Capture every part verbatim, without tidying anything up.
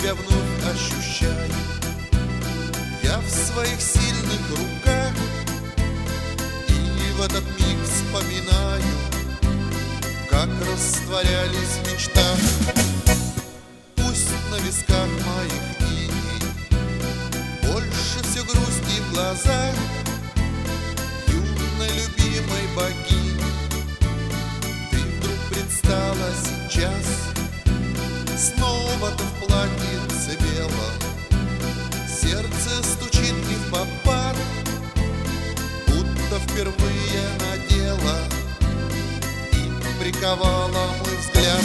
тебя вновь ощущаю я в своих сильных руках, и в этот миг вспоминаю, как растворялись в мечтах. Пусть на висках моих иней больше все грусти в глазах юной любимой богини. Ты вдруг предстала сейчас, снова ты в платьице белом. Сердце стучит не впопад, будто впервые надела и приковала мой взгляд.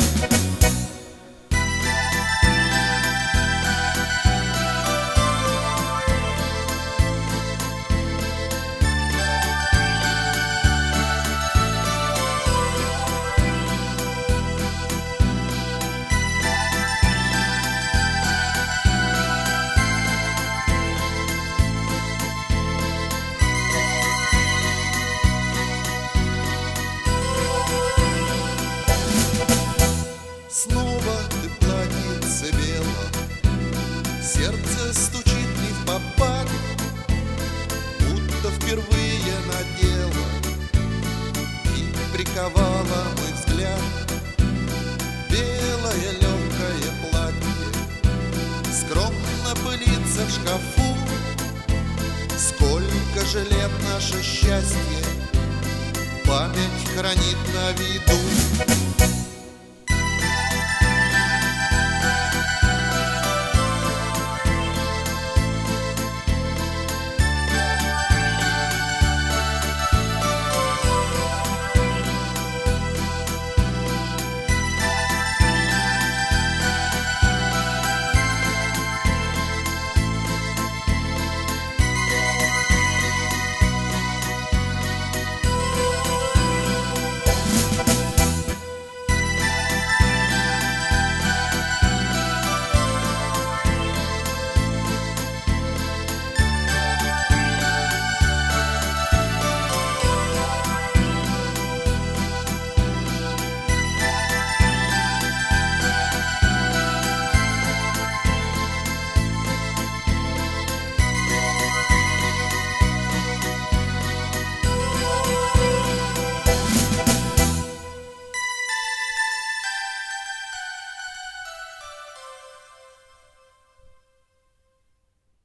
Снова ты платьице бело, сердце стучит не впопад, будто впервые надела и приковала мой взгляд. Белое легкое платье скромно пылится в шкафу. Сколько же лет наше счастье память хранит на виду.